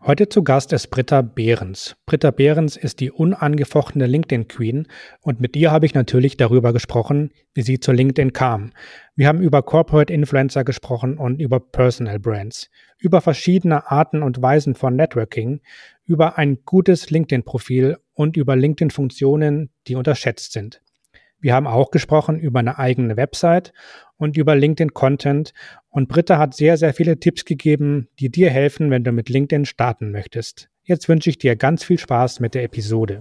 Heute zu Gast ist Britta Behrens. Britta Behrens ist die unangefochtene LinkedIn-Queen und mit ihr habe ich natürlich darüber gesprochen, wie sie zu LinkedIn kam. Wir haben über Corporate Influencer gesprochen und über Personal Brands, über verschiedene Arten und Weisen von Networking, über ein gutes LinkedIn-Profil und über LinkedIn-Funktionen, die unterschätzt sind. Wir haben auch gesprochen über eine eigene Website und über LinkedIn-Content. Und Britta hat sehr, sehr viele Tipps gegeben, die dir helfen, wenn du mit LinkedIn starten möchtest. Jetzt wünsche ich dir ganz viel Spaß mit der Episode.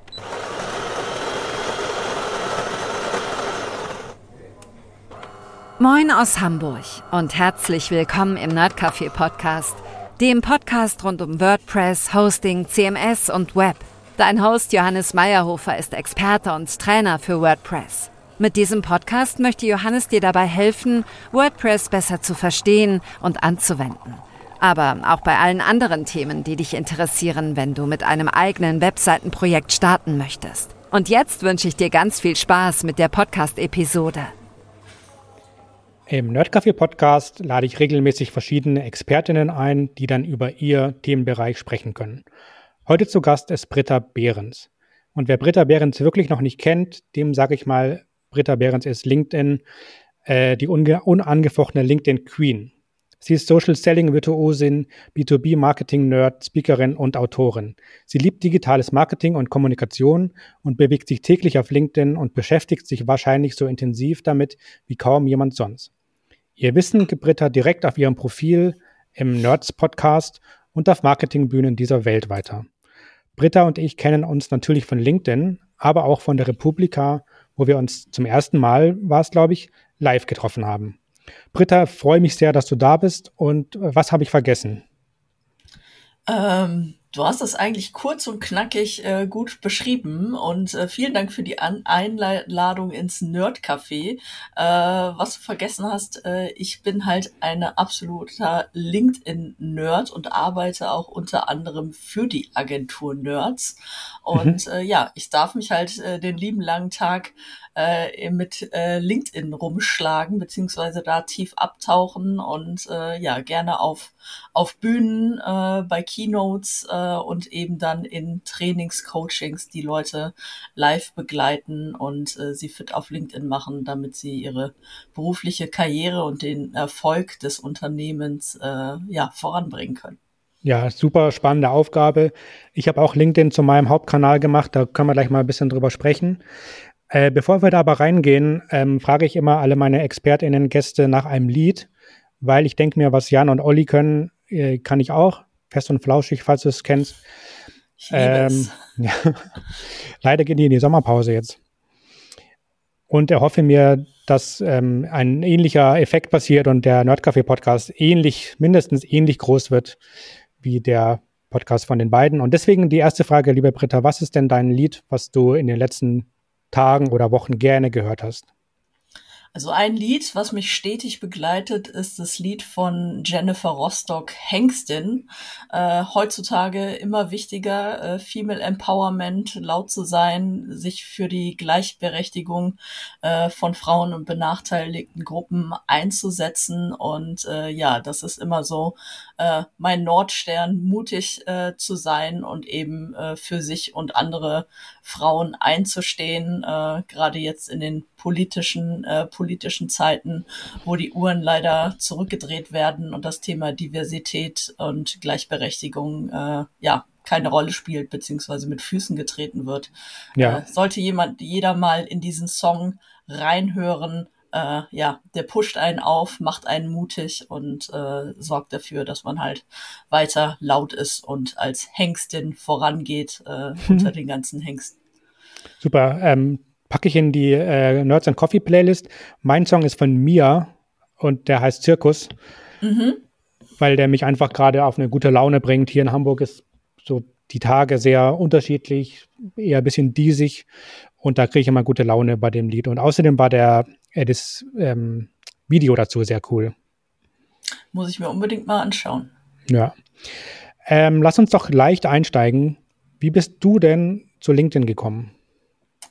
Moin aus Hamburg und herzlich willkommen im Nerdcafé Podcast, dem Podcast rund um WordPress, Hosting, CMS und Web. Dein Host Johannes Meyerhofer ist Experte und Trainer für WordPress. Mit diesem Podcast möchte Johannes dir dabei helfen, WordPress besser zu verstehen und anzuwenden. Aber auch bei allen anderen Themen, die dich interessieren, wenn du mit einem eigenen Webseitenprojekt starten möchtest. Und jetzt wünsche ich dir ganz viel Spaß mit der Podcast-Episode. Im Nerdcafé-Podcast lade ich regelmäßig verschiedene Expertinnen ein, die dann über ihr Themenbereich sprechen können. Heute zu Gast ist Britta Behrens. Und wer Britta Behrens wirklich noch nicht kennt, dem sage ich mal, Britta Behrens ist LinkedIn, die unangefochtene LinkedIn-Queen. Sie ist Social-Selling-Virtuosin, B2B-Marketing-Nerd, Speakerin und Autorin. Sie liebt digitales Marketing und Kommunikation und bewegt sich täglich auf LinkedIn und beschäftigt sich wahrscheinlich so intensiv damit wie kaum jemand sonst. Ihr Wissen gibt Britta direkt auf ihrem Profil im Nerds-Podcast und auf Marketingbühnen dieser Welt weiter. Britta und ich kennen uns natürlich von LinkedIn, aber auch von der Republika, wo wir uns zum ersten Mal, war es glaube ich, live getroffen haben. Britta, freue mich sehr, dass du da bist. Und was habe ich vergessen? Du hast es eigentlich kurz und knackig gut beschrieben und vielen Dank für die Einladung ins Nerdcafé. Was du vergessen hast, ich bin halt eine absoluter LinkedIn-Nerd und arbeite auch unter anderem für die Agentur Nerds. Und ich darf mich halt den lieben langen Tag mit LinkedIn rumschlagen, beziehungsweise da tief abtauchen und gerne auf Bühnen, bei Keynotes und eben dann in Trainings, Coachings die Leute live begleiten und sie fit auf LinkedIn machen, damit sie ihre berufliche Karriere und den Erfolg des Unternehmens voranbringen können. Ja, super spannende Aufgabe. Ich habe auch LinkedIn zu meinem Hauptkanal gemacht, da können wir gleich mal ein bisschen drüber sprechen. Bevor wir da aber reingehen, frage ich immer alle meine ExpertInnen, Gäste nach einem Lied, weil ich denke mir, was Jan und Olli können, kann ich auch. Fest und flauschig, falls du es kennst. Ich liebe es. Ja. Leider gehen die in die Sommerpause jetzt. Und erhoffe mir, dass ein ähnlicher Effekt passiert und der Nerdcafé-Podcast mindestens ähnlich groß wird wie der Podcast von den beiden. Und deswegen die erste Frage, liebe Britta, was ist denn dein Lied, was du in den letzten Tagen oder Wochen gerne gehört hast? Also ein Lied, was mich stetig begleitet, ist das Lied von Jennifer Rostock, Hengstin. Heutzutage immer wichtiger, Female Empowerment, laut zu sein, sich für die Gleichberechtigung von Frauen und benachteiligten Gruppen einzusetzen. Und das ist immer so mein Nordstern, mutig zu sein und eben für sich und andere Frauen einzustehen, gerade jetzt in den politischen Zeiten, wo die Uhren leider zurückgedreht werden und das Thema Diversität und Gleichberechtigung keine Rolle spielt, beziehungsweise mit Füßen getreten wird. Ja. Sollte jeder mal in diesen Song reinhören, der pusht einen auf, macht einen mutig und sorgt dafür, dass man halt weiter laut ist und als Hengstin vorangeht unter den ganzen Hengsten. Super. Packe ich in die Nerds and Coffee Playlist. Mein Song ist von Mia und der heißt Zirkus, weil der mich einfach gerade auf eine gute Laune bringt. Hier in Hamburg ist so die Tage sehr unterschiedlich, eher ein bisschen diesig und da kriege ich immer gute Laune bei dem Lied. Und außerdem war das Video dazu sehr cool. Muss ich mir unbedingt mal anschauen. Ja. Lass uns doch leicht einsteigen. Wie bist du denn zu LinkedIn gekommen?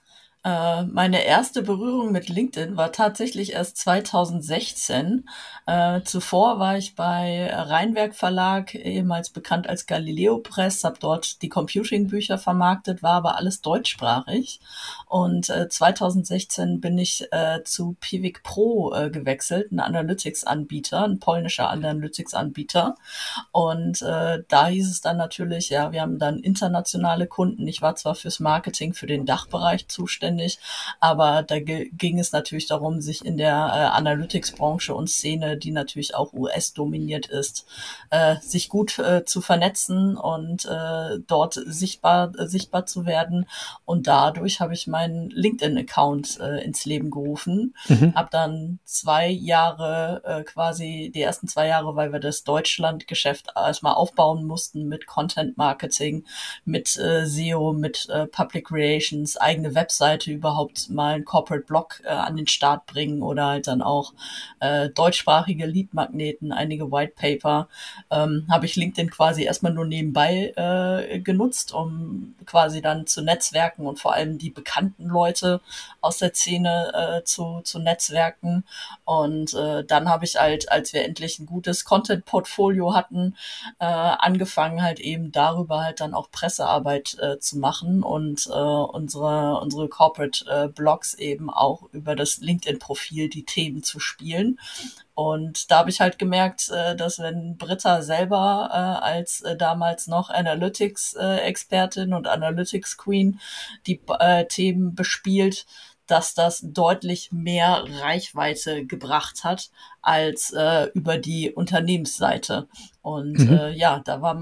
Meine erste Berührung mit LinkedIn war tatsächlich erst 2016. Zuvor war ich bei Rheinwerk Verlag, ehemals bekannt als Galileo Press, habe dort die Computing-Bücher vermarktet, war aber alles deutschsprachig. Und 2016 bin ich zu Piwik Pro gewechselt, ein Analytics-Anbieter, ein polnischer Analytics-Anbieter. Und da hieß es dann natürlich, ja, wir haben dann internationale Kunden. Ich war zwar fürs Marketing für den Dachbereich zuständig, aber da ging es natürlich darum, sich in der Analytics-Branche und Szene, die natürlich auch US-dominiert ist, sich gut zu vernetzen und dort sichtbar zu werden. Und dadurch habe ich meinen LinkedIn-Account ins Leben gerufen. Habe dann 2 Jahre quasi, die ersten 2 Jahre, weil wir das Deutschland-Geschäft erstmal aufbauen mussten mit Content-Marketing, mit SEO, mit Public Relations, eigene Webseite, überhaupt mal einen Corporate Blog an den Start bringen oder halt dann auch deutschsprachige Lead-Magneten, einige White Paper, habe ich LinkedIn quasi erstmal nur nebenbei genutzt, um quasi dann zu netzwerken und vor allem die bekannten Leute aus der Szene zu netzwerken. Und dann habe ich halt, als wir endlich ein gutes Content-Portfolio hatten, angefangen halt eben darüber halt dann auch Pressearbeit zu machen und unsere Corporate Blogs eben auch über das LinkedIn-Profil die Themen zu spielen. Und da habe ich halt gemerkt, dass wenn Britta selber als damals noch Analytics-Expertin und Analytics-Queen die Themen bespielt, dass das deutlich mehr Reichweite gebracht hat als über die Unternehmensseite. Und ja, da war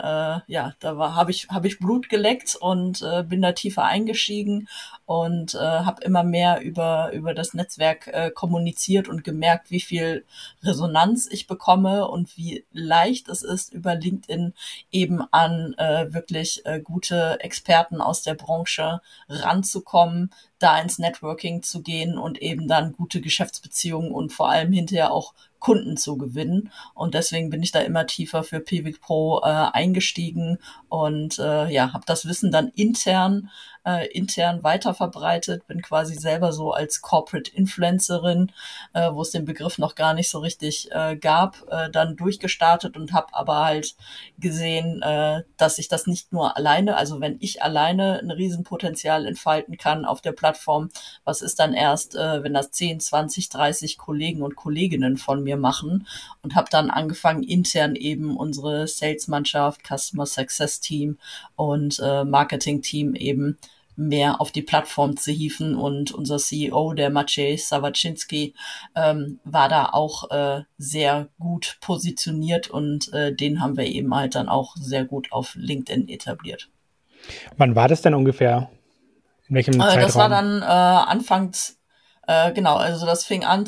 habe ich Blut geleckt und bin da tiefer eingestiegen und habe immer mehr über das Netzwerk kommuniziert und gemerkt, wie viel Resonanz ich bekomme und wie leicht es ist, über LinkedIn eben an wirklich gute Experten aus der Branche ranzukommen, da ins Networking zu gehen und eben dann gute Geschäftsbeziehungen und vor allem hinterher auch Kunden zu gewinnen. Und deswegen bin ich da immer tiefer für Piwik Pro eingestiegen und habe das Wissen dann intern weiter verbreitet, bin quasi selber so als Corporate Influencerin, wo es den Begriff noch gar nicht so richtig gab, dann durchgestartet und habe aber halt gesehen, dass ich das nicht nur alleine, also wenn ich alleine ein Riesenpotenzial entfalten kann auf der Plattform, was ist dann erst, wenn das 10, 20, 30 Kollegen und Kolleginnen von mir machen, und habe dann angefangen, intern eben unsere Sales-Mannschaft, Customer Success Team und Marketing-Team eben mehr auf die Plattform zu hieven, und unser CEO, der Maciej Sawaczynski, war da auch sehr gut positioniert und den haben wir eben halt dann auch sehr gut auf LinkedIn etabliert. Wann war das denn ungefähr? In welchem Zeitraum? Das war dann anfangs, genau, also das fing an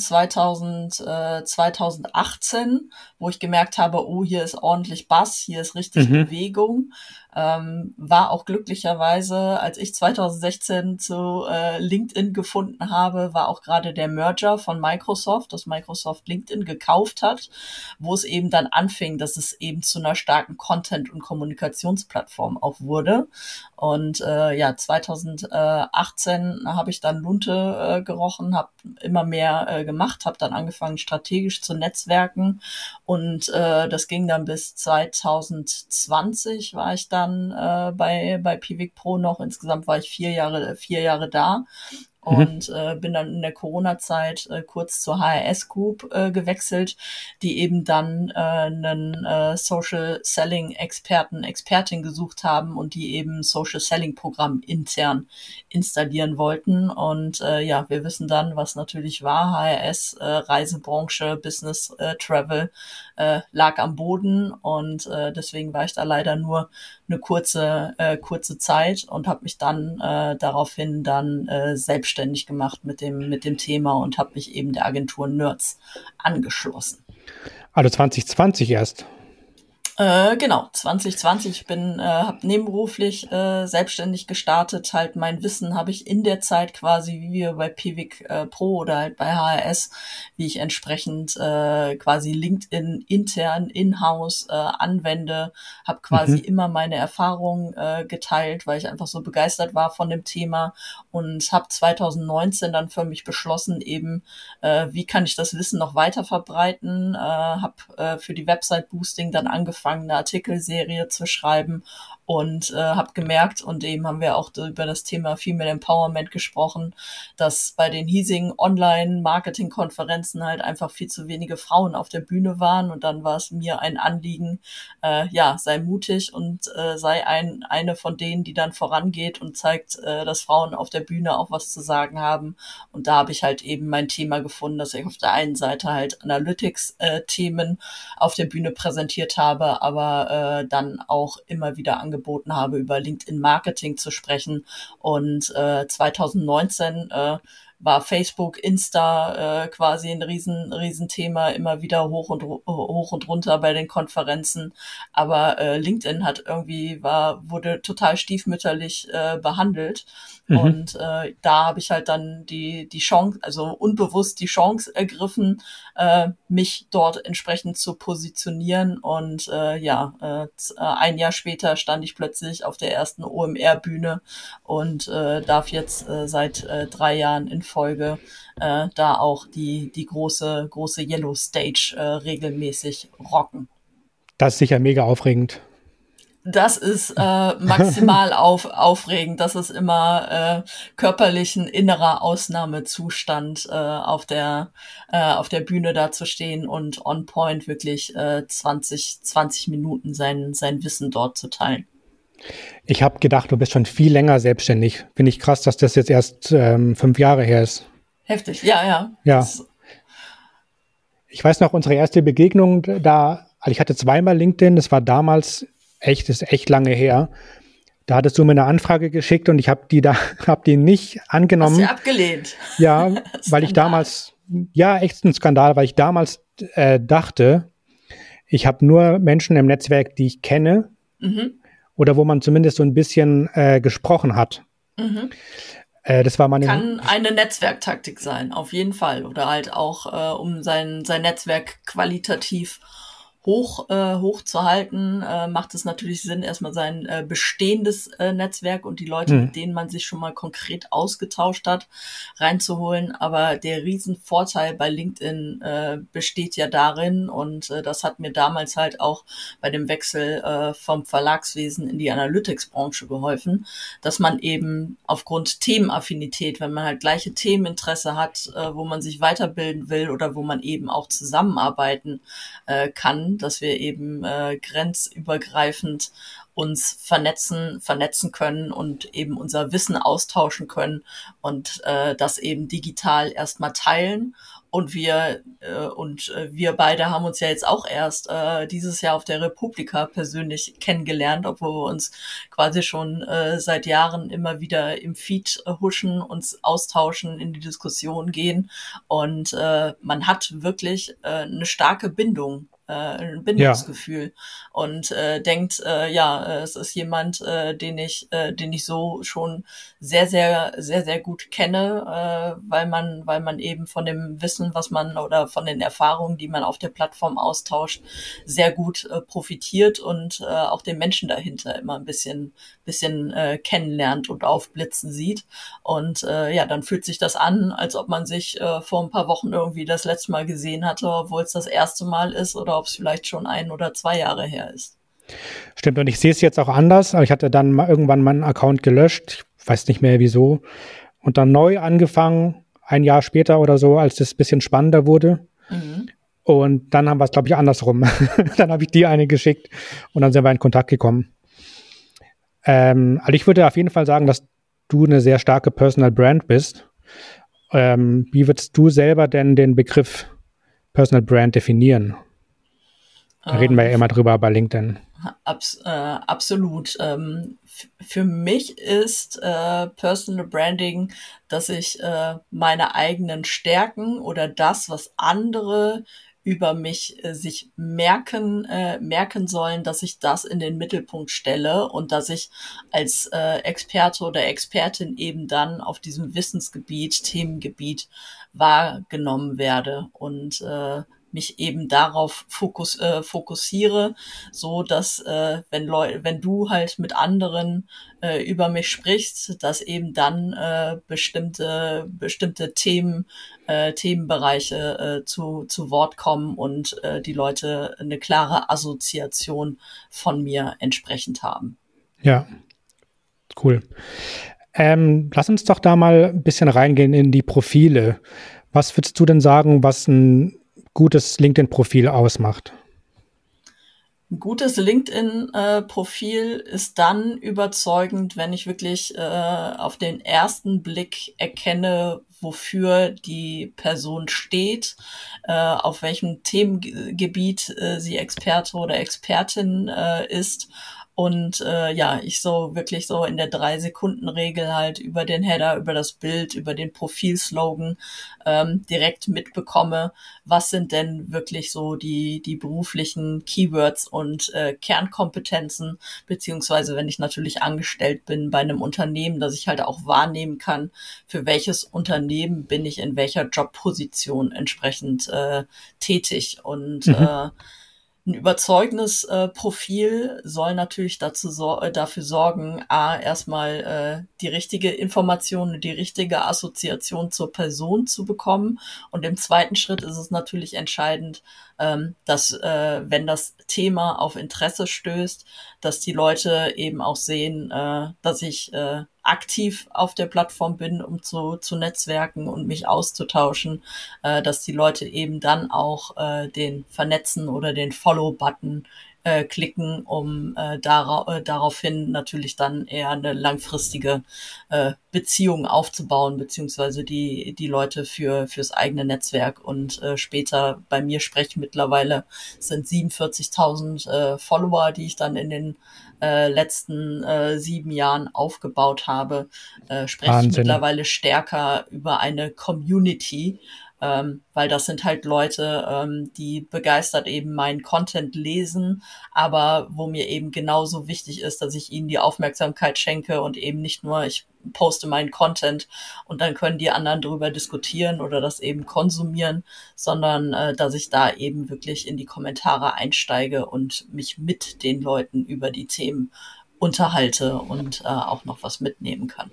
2018, wo ich gemerkt habe, oh, hier ist ordentlich Bass, hier ist richtig Bewegung. War auch glücklicherweise, als ich 2016 zu LinkedIn gefunden habe, war auch gerade der Merger von Microsoft, dass Microsoft LinkedIn gekauft hat, wo es eben dann anfing, dass es eben zu einer starken Content- und Kommunikationsplattform auch wurde. Und 2018 habe ich dann Lunte gerochen, habe immer mehr gemacht, habe dann angefangen, strategisch zu netzwerken, und das ging dann bis 2020 war ich dann bei Piwik Pro noch. Insgesamt war ich 4 Jahre da. Und bin dann in der Corona-Zeit kurz zur HRS Group gewechselt, die eben dann einen Social Selling Expertin gesucht haben und die eben Social Selling Programm intern installieren wollten. Und wir wissen dann, was natürlich war. HRS, Reisebranche, Business Travel lag am Boden, und deswegen war ich da leider nur eine kurze Zeit und habe mich dann daraufhin dann selbstständig gemacht mit dem Thema und habe mich eben der Agentur Nerds angeschlossen. Also 2020 erst? Genau, 2020. Ich habe nebenberuflich selbstständig gestartet. Halt mein Wissen habe ich in der Zeit quasi, wie wir bei Piwik Pro oder halt bei HRS, wie ich entsprechend quasi LinkedIn intern, in-house anwende, habe quasi Mhm. immer meine Erfahrungen geteilt, weil ich einfach so begeistert war von dem Thema und habe 2019 dann für mich beschlossen, eben wie kann ich das Wissen noch weiter verbreiten, habe für die Website Boosting dann angefangen, eine Artikelserie zu schreiben und habe gemerkt, und eben haben wir auch über das Thema Female Empowerment gesprochen, dass bei den hiesigen Online-Marketing-Konferenzen halt einfach viel zu wenige Frauen auf der Bühne waren, und dann war es mir ein Anliegen, ja, sei mutig und sei eine von denen, die dann vorangeht und zeigt, dass Frauen auf der Bühne auch was zu sagen haben. Und da habe ich halt eben mein Thema gefunden, dass ich auf der einen Seite halt Analytics-Themen auf der Bühne präsentiert habe, aber dann auch immer wieder angeboten habe, über LinkedIn Marketing zu sprechen. Und 2019 war Facebook, Insta quasi ein riesen Thema, immer wieder hoch und runter bei den Konferenzen. Aber LinkedIn wurde total stiefmütterlich behandelt. Mhm. Und da habe ich halt dann die Chance, also unbewusst die Chance ergriffen, mich dort entsprechend zu positionieren. Und ein Jahr später stand ich plötzlich auf der ersten OMR-Bühne und darf jetzt seit 3 Jahren in Folge da auch die große Yellow Stage regelmäßig rocken. Das ist sicher mega aufregend. Das ist maximal aufregend. Das ist immer körperlich ein innerer Ausnahmezustand, auf der Bühne da zu stehen und on point wirklich 20 Minuten sein Wissen dort zu teilen. Ich habe gedacht, du bist schon viel länger selbstständig. Finde ich krass, dass das jetzt erst 5 Jahre her ist. Heftig, ja, ja. Ja, ich weiß noch, unsere erste Begegnung also ich hatte zweimal LinkedIn, das war damals ist echt lange her. Da hattest du mir eine Anfrage geschickt und ich habe hab die nicht Hast du angenommen. abgelehnt? Ja, weil ich Skandal. damals, ja, echt ein Skandal, weil ich damals dachte, ich habe nur Menschen im Netzwerk, die ich kenne Mhm, oder wo man zumindest so ein bisschen gesprochen hat. mhm. Das war meine, Kann eine Netzwerktaktik sein, auf jeden Fall. Oder halt auch, um sein Netzwerk qualitativ hoch zu halten, macht es natürlich Sinn, erstmal sein bestehendes Netzwerk und die Leute, hm, mit denen man sich schon mal konkret ausgetauscht hat, reinzuholen. Aber der Riesenvorteil bei LinkedIn besteht ja darin, und das hat mir damals halt auch bei dem Wechsel vom Verlagswesen in die Analytics-Branche geholfen, dass man eben aufgrund Themenaffinität, wenn man halt gleiche Themeninteresse hat, wo man sich weiterbilden will oder wo man eben auch zusammenarbeiten kann, dass wir eben grenzübergreifend uns vernetzen können und eben unser Wissen austauschen können und das eben digital erstmal teilen. Wir beide haben uns ja jetzt auch erst dieses Jahr auf der Republika persönlich kennengelernt, obwohl wir uns quasi schon seit Jahren immer wieder im Feed huschen, uns austauschen, in die Diskussion gehen, und man hat wirklich eine starke Bindung, ein ja, Bindungsgefühl, und denkt, es ist jemand, den ich so schon sehr gut kenne, weil man eben von dem Wissen, was man oder von den Erfahrungen, die man auf der Plattform austauscht, sehr gut profitiert und auch den Menschen dahinter immer ein bisschen kennenlernt und aufblitzen sieht. Und dann fühlt sich das an, als ob man sich vor ein paar Wochen irgendwie das letzte Mal gesehen hatte, obwohl es das erste Mal ist oder ob es vielleicht schon 1 oder 2 Jahre her ist. stimmt. Und ich sehe es jetzt auch anders, aber ich hatte dann mal irgendwann meinen Account gelöscht. Ich weiß nicht mehr wieso. Und dann neu angefangen, ein Jahr später oder so, als das ein bisschen spannender wurde. Mhm. Und dann haben wir es, glaube ich, andersrum. Dann habe ich dir eine geschickt und dann sind wir in Kontakt gekommen. Also ich würde auf jeden Fall sagen, dass du eine sehr starke Personal Brand bist. Wie würdest du selber denn den Begriff Personal Brand definieren? Da reden wir ja Ähm, immer drüber bei LinkedIn. Absolut. Für mich ist Personal Branding, dass ich meine eigenen Stärken oder das, was andere über mich sich merken sollen, dass ich das in den Mittelpunkt stelle und dass ich als Experte oder Expertin eben dann auf diesem Wissensgebiet, Themengebiet wahrgenommen werde und mich eben darauf fokussiere, so dass wenn du halt mit anderen über mich sprichst, dass eben dann bestimmte Themenbereiche zu Wort kommen und die Leute eine klare Assoziation von mir entsprechend haben. Ja, cool. Lass uns doch da mal ein bisschen reingehen in die Profile. Was würdest du denn sagen, was ein gutes LinkedIn-Profil ausmacht? Ein gutes LinkedIn-Profil ist dann überzeugend, wenn ich wirklich auf den ersten Blick erkenne, wofür die Person steht, auf welchem Themengebiet sie Experte oder Expertin ist. Und ich so wirklich so in der 3-Sekunden-Regel halt über den Header, über das Bild, über den Profilslogan direkt mitbekomme, was sind denn wirklich so die beruflichen Keywords und Kernkompetenzen, beziehungsweise wenn ich natürlich angestellt bin bei einem Unternehmen, dass ich halt auch wahrnehmen kann, für welches Unternehmen bin ich in welcher Jobposition entsprechend tätig. Und ein überzeugendes Profil soll natürlich dafür sorgen, erstmal die richtige Information, die richtige Assoziation zur Person zu bekommen. Und im zweiten Schritt ist es natürlich entscheidend, dass wenn das Thema auf Interesse stößt, dass die Leute eben auch sehen, dass ich aktiv auf der Plattform bin, um zu netzwerken und mich auszutauschen, dass die Leute eben dann auch den Vernetzen oder den Follow-Button klicken, um daraufhin natürlich dann eher eine langfristige Beziehung aufzubauen, beziehungsweise die Leute fürs eigene Netzwerk. Und später bei mir sprechen mittlerweile sind 47.000 Follower, die ich dann in den letzten 7 Jahren aufgebaut habe, spreche ich mittlerweile stärker über eine Community, weil das sind halt Leute, die begeistert eben meinen Content lesen, aber wo mir eben genauso wichtig ist, dass ich ihnen die Aufmerksamkeit schenke und eben nicht nur, ich poste meinen Content und dann können die anderen darüber diskutieren oder das eben konsumieren, sondern dass ich da eben wirklich in die Kommentare einsteige und mich mit den Leuten über die Themen unterhalte und auch noch was mitnehmen kann.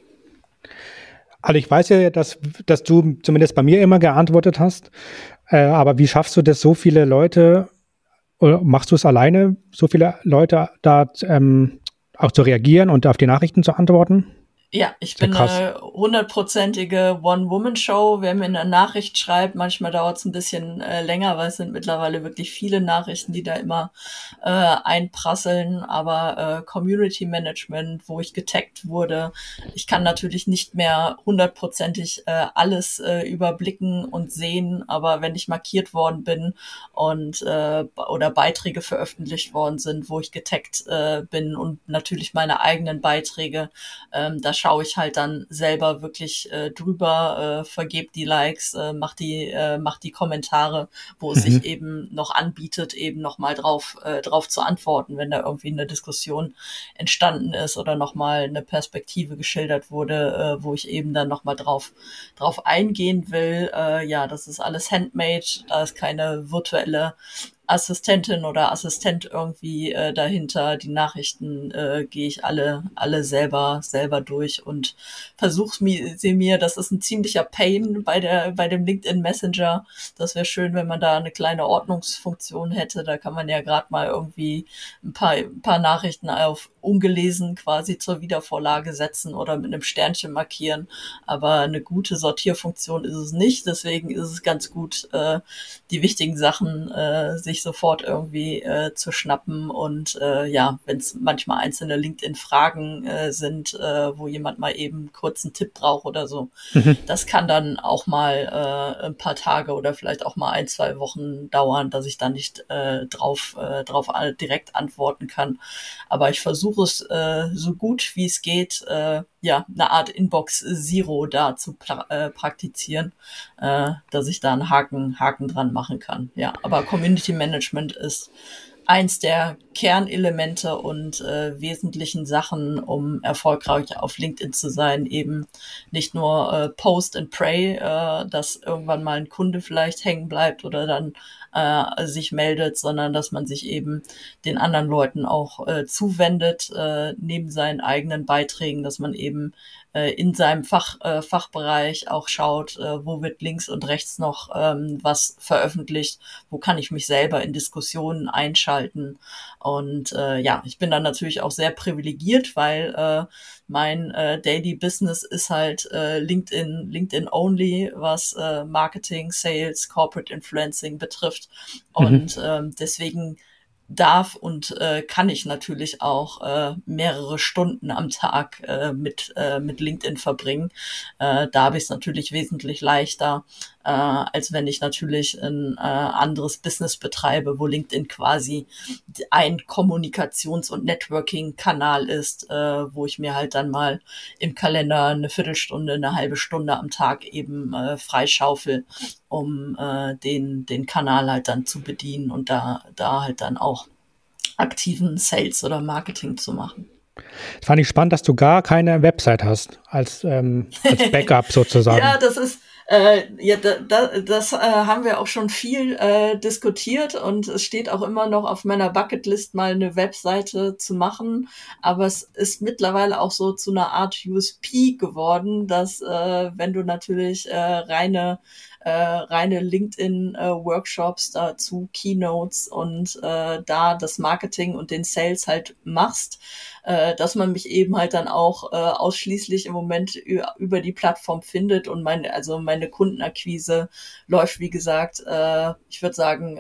Also ich weiß ja, dass du zumindest bei mir immer geantwortet hast, aber wie schaffst du das, so viele Leute, oder machst du es alleine, so viele Leute da auch zu reagieren und auf die Nachrichten zu antworten? Ja, ich bin eine 100%ige One-Woman-Show. Wer mir eine Nachricht schreibt, manchmal dauert es ein bisschen länger, weil es sind mittlerweile wirklich viele Nachrichten, die da immer einprasseln. Aber Community Management, wo ich getaggt wurde, ich kann natürlich nicht mehr 100%ig alles überblicken und sehen. Aber wenn ich markiert worden bin und oder Beiträge veröffentlicht worden sind, wo ich getaggt bin und natürlich meine eigenen Beiträge, da schaue ich halt dann selber wirklich drüber, vergebe die Likes, mach die Kommentare, wo es sich eben noch anbietet, eben nochmal drauf zu antworten, wenn da irgendwie eine Diskussion entstanden ist oder nochmal eine Perspektive geschildert wurde, wo ich eben dann nochmal drauf eingehen will. Ja, das ist alles handmade, da ist keine virtuelle Assistentin oder Assistent irgendwie dahinter. Die Nachrichten gehe ich alle selber durch und versuche mir, das ist ein ziemlicher Pain bei dem LinkedIn Messenger. Das wäre schön, wenn man da eine kleine Ordnungsfunktion hätte. Da kann man ja gerade mal irgendwie ein paar Nachrichten auf ungelesen quasi zur Wiedervorlage setzen oder mit einem Sternchen markieren. Aber eine gute Sortierfunktion ist es nicht. Deswegen ist es ganz gut, die wichtigen Sachen sich sich sofort irgendwie zu schnappen. Und wenn es manchmal einzelne LinkedIn-Fragen sind, wo jemand mal eben kurz einen Tipp braucht oder so, das kann dann auch mal ein paar Tage oder vielleicht auch mal 1-2 Wochen dauern, dass ich dann nicht drauf direkt antworten kann. Aber ich versuche es so gut wie es geht, eine Art Inbox Zero da zu praktizieren, dass ich da einen Haken dran machen kann. Ja, aber Community Management ist eins der Kernelemente und wesentlichen Sachen, um erfolgreich auf LinkedIn zu sein, eben nicht nur Post and Pray, dass irgendwann mal ein Kunde vielleicht hängen bleibt oder dann sich meldet, sondern dass man sich eben den anderen Leuten auch zuwendet, neben seinen eigenen Beiträgen, dass man eben in seinem Fachbereich auch schaut, wo wird links und rechts noch was veröffentlicht, wo kann ich mich selber in Diskussionen einschalten. Und ich bin dann natürlich auch sehr privilegiert, weil mein Daily Business ist halt LinkedIn only, was Marketing, Sales, Corporate Influencing betrifft. Und deswegen darf und kann ich natürlich auch mehrere Stunden am Tag mit LinkedIn verbringen. Da habe ich es natürlich wesentlich leichter, als wenn ich natürlich ein anderes Business betreibe, wo LinkedIn quasi ein Kommunikations- und Networking-Kanal ist, wo ich mir halt dann mal im Kalender eine Viertelstunde, eine halbe Stunde am Tag eben freischaufel, um den Kanal halt dann zu bedienen und da halt dann auch aktiven Sales oder Marketing zu machen. Das fand ich spannend, dass du gar keine Website hast als Backup sozusagen. Ja, das ist das haben wir auch schon viel diskutiert und es steht auch immer noch auf meiner Bucketlist, mal eine Webseite zu machen. Aber es ist mittlerweile auch so zu einer Art USP geworden, dass wenn du natürlich reine LinkedIn-Workshops dazu, Keynotes und da das Marketing und den Sales halt machst, dass man mich eben halt dann auch ausschließlich im Moment über die Plattform findet und meine Kundenakquise läuft, wie gesagt, ich würde sagen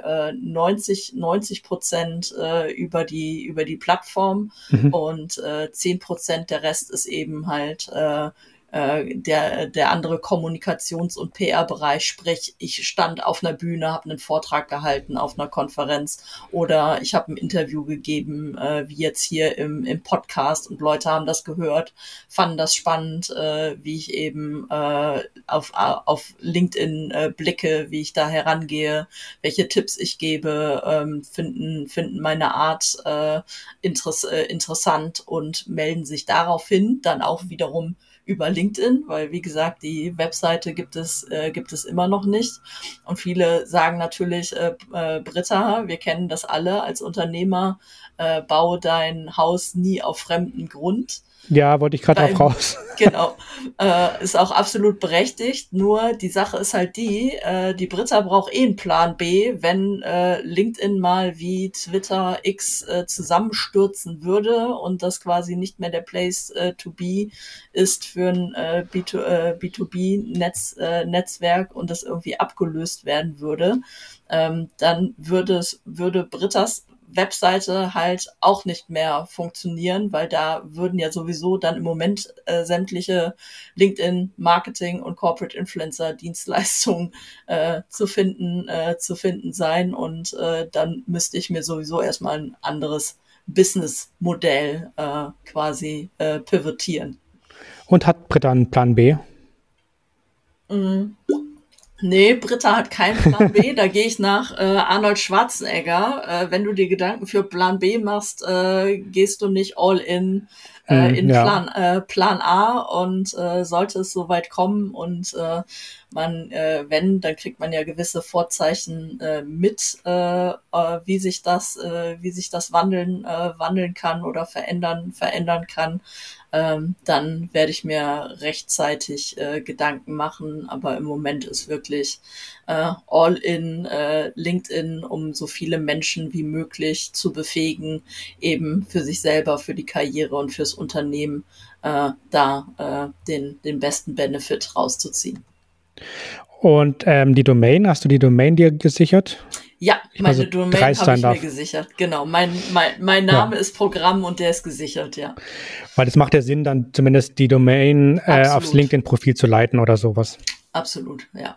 90% über die Plattform und 10% der Rest ist eben halt der andere Kommunikations- und PR-Bereich, sprich, ich stand auf einer Bühne, habe einen Vortrag gehalten auf einer Konferenz oder ich habe ein Interview gegeben, wie jetzt hier im Podcast und Leute haben das gehört, fanden das spannend, wie ich eben auf LinkedIn blicke, wie ich da herangehe, welche Tipps ich gebe, finden meine Art interessant und melden sich daraufhin dann auch wiederum über LinkedIn, weil wie gesagt, die Webseite gibt es immer noch nicht. Und viele sagen natürlich, Britta, wir kennen das alle als Unternehmer, baue dein Haus nie auf fremden Grund. Ja, wollte ich gerade drauf raus. Genau, ist auch absolut berechtigt. Nur die Sache ist halt die Britta braucht einen Plan B, wenn LinkedIn mal wie Twitter X zusammenstürzen würde und das quasi nicht mehr der Place to be ist für ein B2B-Netzwerk und das irgendwie abgelöst werden würde, dann würde Brittas Webseite halt auch nicht mehr funktionieren, weil da würden ja sowieso dann im Moment sämtliche LinkedIn Marketing und Corporate Influencer Dienstleistungen zu finden sein und dann müsste ich mir sowieso erstmal ein anderes Businessmodell quasi pivotieren. Und hat Britta einen Plan B? Nee, Britta hat keinen Plan B. Da gehe ich nach Arnold Schwarzenegger. Wenn du dir Gedanken für Plan B machst, gehst du nicht all in Plan A und sollte es soweit kommen und dann kriegt man ja gewisse Vorzeichen mit, wie sich das wandeln kann oder verändern kann. Dann werde ich mir rechtzeitig Gedanken machen, aber im Moment ist wirklich all in LinkedIn, um so viele Menschen wie möglich zu befähigen, eben für sich selber, für die Karriere und fürs Unternehmen den besten Benefit rauszuziehen. Und die Domain, hast du die Domain dir gesichert? Ja, ich mal so meine Domain dreist habe sein ich mir darf. gesichert. Genau, mein Ja, Name ist Programm und der ist gesichert, ja. weil es macht ja Sinn, dann zumindest die Domain aufs Absolut, LinkedIn-Profil zu leiten oder sowas. absolut, ja.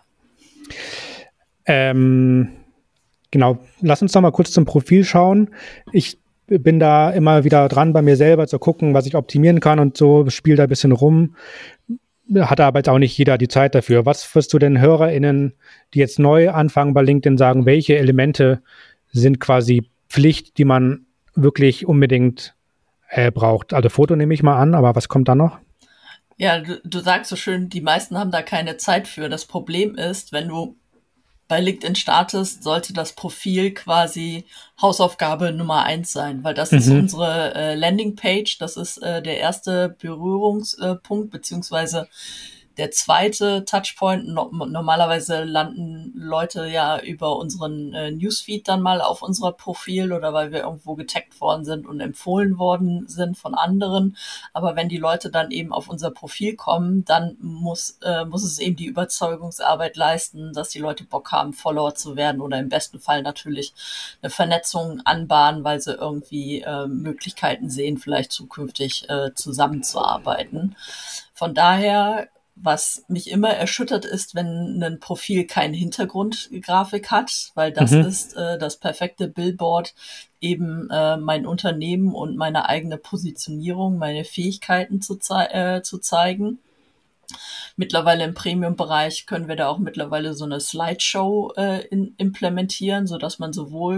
Ähm, genau, lass uns doch mal kurz zum Profil schauen. Ich bin da immer wieder dran, bei mir selber zu gucken, was ich optimieren kann und so, spiele da ein bisschen rum. Hatte aber jetzt auch nicht jeder die Zeit dafür. Was wirst du den HörerInnen, die jetzt neu anfangen bei LinkedIn, sagen, welche Elemente sind quasi Pflicht, die man wirklich unbedingt braucht? Also Foto nehme ich mal an, aber was kommt da noch? Ja, du sagst so schön, die meisten haben da keine Zeit für. Das Problem ist, wenn du bei LinkedIn startest, sollte das Profil quasi Hausaufgabe Nummer 1 sein, weil das ist Mhm. unsere Landingpage, das ist der erste Berührungspunkt, beziehungsweise der zweite Touchpoint. Normalerweise landen Leute ja über unseren Newsfeed dann mal auf unser Profil oder weil wir irgendwo getaggt worden sind und empfohlen worden sind von anderen. Aber wenn die Leute dann eben auf unser Profil kommen, dann muss es eben die Überzeugungsarbeit leisten, dass die Leute Bock haben, Follower zu werden oder im besten Fall natürlich eine Vernetzung anbahnen, weil sie irgendwie Möglichkeiten sehen, vielleicht zukünftig zusammenzuarbeiten. Von daher, was mich immer erschüttert ist, wenn ein Profil keine Hintergrundgrafik hat, weil das Mhm. ist das perfekte Billboard, eben mein Unternehmen und meine eigene Positionierung, meine Fähigkeiten zu zeigen. Mittlerweile im Premium-Bereich können wir da auch mittlerweile so eine Slideshow implementieren, so dass man sowohl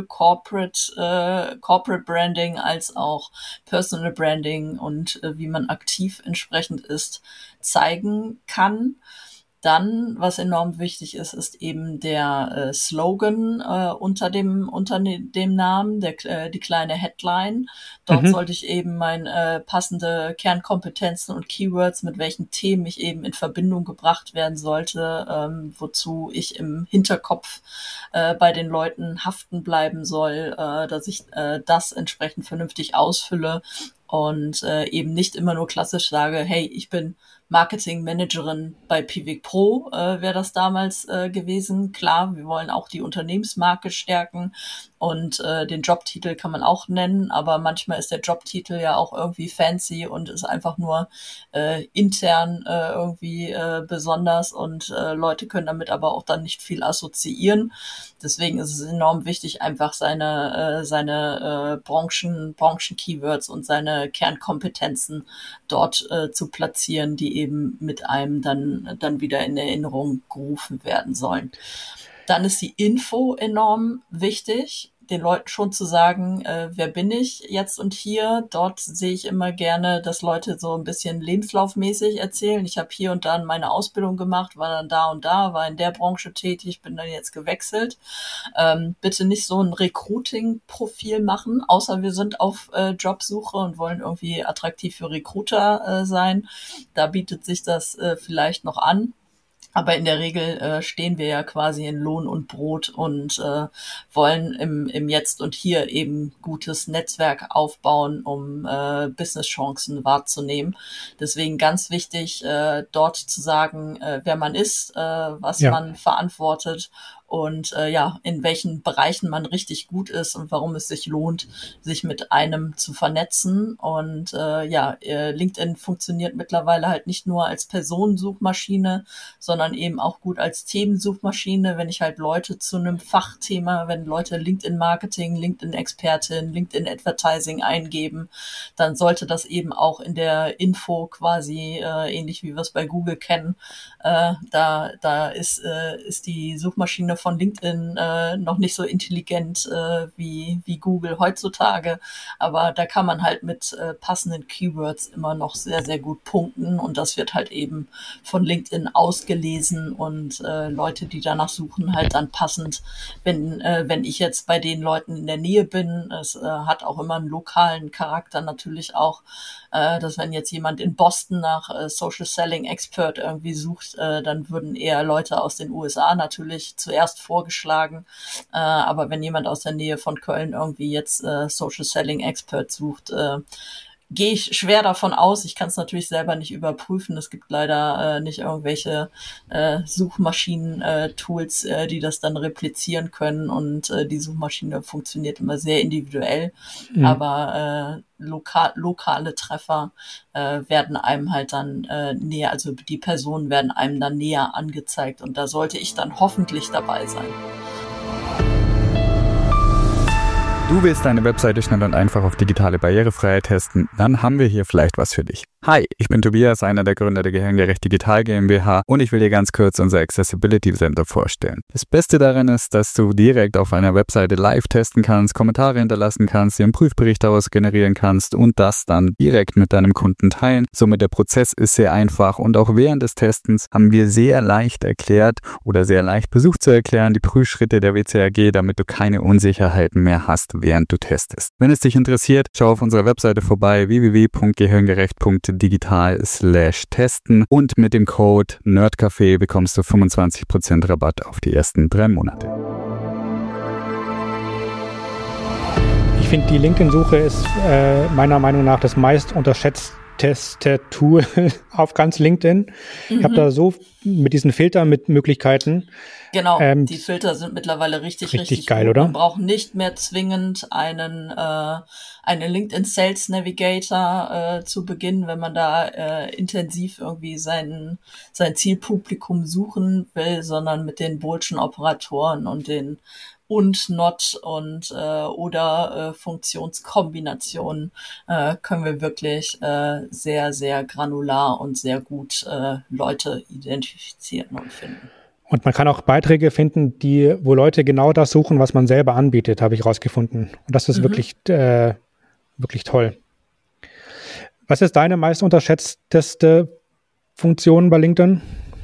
Corporate Branding als auch Personal Branding und wie man aktiv entsprechend ist, zeigen kann. Dann, was enorm wichtig ist, ist eben der Slogan unter dem Namen, die kleine Headline. Dort Mhm. sollte ich eben meine passende Kernkompetenzen und Keywords, mit welchen Themen ich eben in Verbindung gebracht werden sollte, wozu ich im Hinterkopf bei den Leuten haften bleiben soll, dass ich das entsprechend vernünftig ausfülle und eben nicht immer nur klassisch sage, hey, ich bin Marketingmanagerin bei Pivik Pro wäre das damals gewesen. Klar, wir wollen auch die Unternehmensmarke stärken und den Jobtitel kann man auch nennen, aber manchmal ist der Jobtitel ja auch irgendwie fancy und ist einfach nur intern irgendwie besonders und Leute können damit aber auch dann nicht viel assoziieren. Deswegen ist es enorm wichtig, einfach seine Branchen-Keywords und seine Kernkompetenzen dort zu platzieren, die eben mit einem dann wieder in Erinnerung gerufen werden sollen. Dann ist die Info enorm wichtig, den Leuten schon zu sagen, wer bin ich jetzt und hier. Dort sehe ich immer gerne, dass Leute so ein bisschen lebenslaufmäßig erzählen. Ich habe hier und da meine Ausbildung gemacht, war dann da und da, war in der Branche tätig, bin dann jetzt gewechselt. Bitte nicht so ein Recruiting-Profil machen, außer wir sind auf Jobsuche und wollen irgendwie attraktiv für Recruiter sein. Da bietet sich das vielleicht noch an. Aber in der Regel stehen wir ja quasi in Lohn und Brot und wollen im Jetzt und Hier eben gutes Netzwerk aufbauen, um Businesschancen wahrzunehmen. Deswegen ganz wichtig, dort zu sagen, wer man ist, was Ja. man verantwortet und ja, in welchen Bereichen man richtig gut ist und warum es sich lohnt, sich mit einem zu vernetzen. Und ja, LinkedIn funktioniert mittlerweile halt nicht nur als Personensuchmaschine, sondern eben auch gut als Themensuchmaschine, wenn ich halt Leute zu einem Fachthema, wenn Leute LinkedIn-Marketing, LinkedIn-Expertin, LinkedIn-Advertising eingeben, dann sollte das eben auch in der Info quasi, ähnlich wie wir es bei Google kennen, da ist die Suchmaschine von LinkedIn noch nicht so intelligent wie Google heutzutage, aber da kann man halt mit passenden Keywords immer noch sehr, sehr gut punkten und das wird halt eben von LinkedIn ausgelesen und Leute, die danach suchen, halt dann passend, wenn ich jetzt bei den Leuten in der Nähe bin, es hat auch immer einen lokalen Charakter natürlich auch, dass wenn jetzt jemand in Boston nach Social Selling Expert irgendwie sucht, dann würden eher Leute aus den USA natürlich zuerst vorgeschlagen. Aber wenn jemand aus der Nähe von Köln irgendwie jetzt Social Selling Expert sucht, gehe ich schwer davon aus. Ich kann es natürlich selber nicht überprüfen. Es gibt leider nicht irgendwelche Suchmaschinen-Tools, die das dann replizieren können. Und die Suchmaschine funktioniert immer sehr individuell. Aber lokale Treffer werden einem halt dann näher, also die Personen werden einem dann näher angezeigt. Und da sollte ich dann hoffentlich dabei sein. Du willst deine Webseite schnell und einfach auf digitale Barrierefreiheit testen? Dann haben wir hier vielleicht was für dich. Hi, ich bin Tobias, einer der Gründer der Gehirngerecht Digital GmbH und ich will dir ganz kurz unser Accessibility Center vorstellen. Das Beste daran ist, dass du direkt auf einer Webseite live testen kannst, Kommentare hinterlassen kannst, dir einen Prüfbericht daraus generieren kannst und das dann direkt mit deinem Kunden teilen. Somit der Prozess ist sehr einfach und auch während des Testens haben wir sehr leicht erklärt oder sehr leicht versucht zu erklären die Prüfschritte der WCAG, damit du keine Unsicherheiten mehr hast, während du testest. Wenn es dich interessiert, schau auf unserer Webseite vorbei www.gehirngerecht.digital/testen und mit dem Code NERDCAFÉ bekommst du 25% Rabatt auf die ersten 3 Monate. Ich finde, die LinkedIn-Suche ist meiner Meinung nach das meist unterschätzte Tool auf ganz LinkedIn. Ich habe da so mit diesen Filtern mit Möglichkeiten. Genau, die Filter sind mittlerweile richtig geil, gut. oder? Man braucht nicht mehr zwingend einen LinkedIn Sales Navigator zu beginnen, wenn man da intensiv irgendwie sein Zielpublikum suchen will, sondern mit den Boolschen Operatoren und den und not und oder Funktionskombinationen können wir wirklich sehr, sehr granular und sehr gut Leute identifizieren und finden. Und man kann auch Beiträge finden, wo Leute genau das suchen, was man selber anbietet, habe ich rausgefunden. Und das ist wirklich toll. Was ist deine meist unterschätzteste Funktion bei LinkedIn?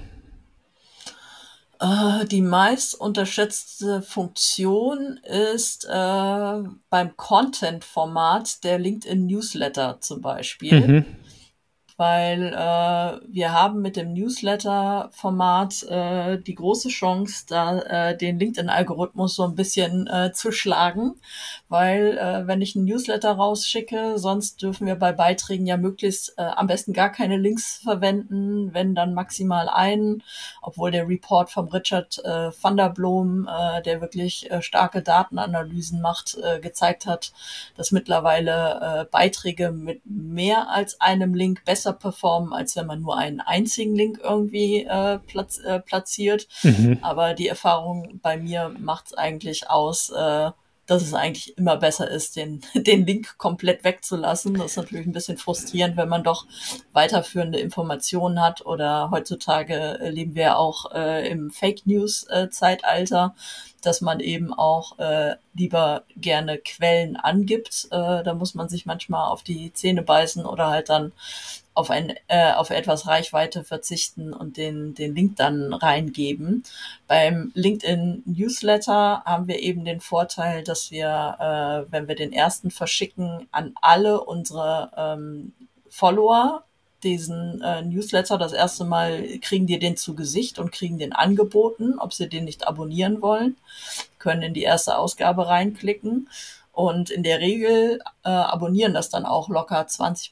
Die meist unterschätzte Funktion ist beim Content-Format der LinkedIn-Newsletter zum Beispiel. Weil wir haben mit dem Newsletter-Format die große Chance, da den LinkedIn-Algorithmus so ein bisschen zu schlagen, weil wenn ich einen Newsletter rausschicke, sonst dürfen wir bei Beiträgen ja möglichst am besten gar keine Links verwenden, wenn dann maximal einen, obwohl der Report vom Richard van der Bloem, der wirklich starke Datenanalysen macht, gezeigt hat, dass mittlerweile Beiträge mit mehr als einem Link besser performen, als wenn man nur einen einzigen Link irgendwie platziert. Aber die Erfahrung bei mir macht es eigentlich aus, dass es eigentlich immer besser ist, den Link komplett wegzulassen. Das ist natürlich ein bisschen frustrierend, wenn man doch weiterführende Informationen hat oder heutzutage leben wir auch im Fake-News-Zeitalter, dass man eben auch lieber gerne Quellen angibt. Da muss man sich manchmal auf die Zähne beißen oder halt dann auf etwas Reichweite verzichten und den Link dann reingeben. Beim LinkedIn Newsletter haben wir eben den Vorteil, dass wir, wenn wir den ersten verschicken, an alle unsere Follower diesen Newsletter das erste Mal kriegen die den zu Gesicht und kriegen den angeboten, ob sie den nicht abonnieren wollen, können in die erste Ausgabe reinklicken. Und in der Regel abonnieren das dann auch locker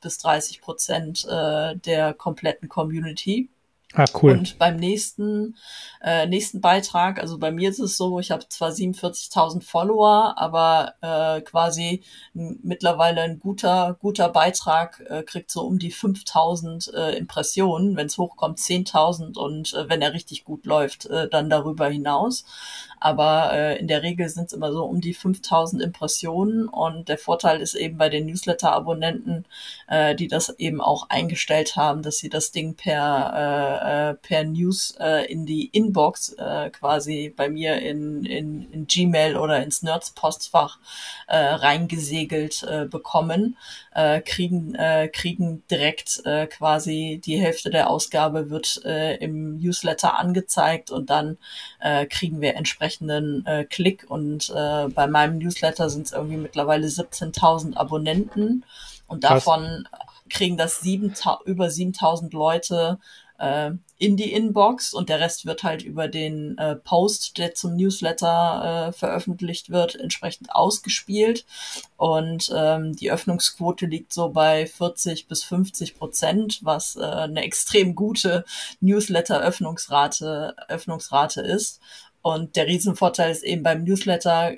20-30% der kompletten Community. Ah, cool. Und beim nächsten Beitrag, also bei mir ist es so, ich habe zwar 47.000 Follower, aber quasi mittlerweile ein guter Beitrag kriegt so um die 5.000 Impressionen, wenn es hochkommt 10.000 und wenn er richtig gut läuft, dann darüber hinaus. Aber in der Regel sind es immer so um die 5.000 Impressionen und der Vorteil ist eben bei den Newsletter-Abonnenten, die das eben auch eingestellt haben, dass sie das Ding per News in die Inbox quasi bei mir in Gmail oder ins Nerds-Postfach reingesegelt bekommen, kriegen direkt quasi die Hälfte der Ausgabe wird im Newsletter angezeigt und dann kriegen wir entsprechenden Klick und bei meinem Newsletter sind es irgendwie mittlerweile 17.000 Abonnenten und davon kriegen das über 7.000 Leute in die Inbox und der Rest wird halt über den Post, der zum Newsletter veröffentlicht wird, entsprechend ausgespielt. Und die Öffnungsquote liegt so bei 40-50%, was eine extrem gute Newsletter-Öffnungsrate ist. Und der Riesenvorteil ist eben beim Newsletter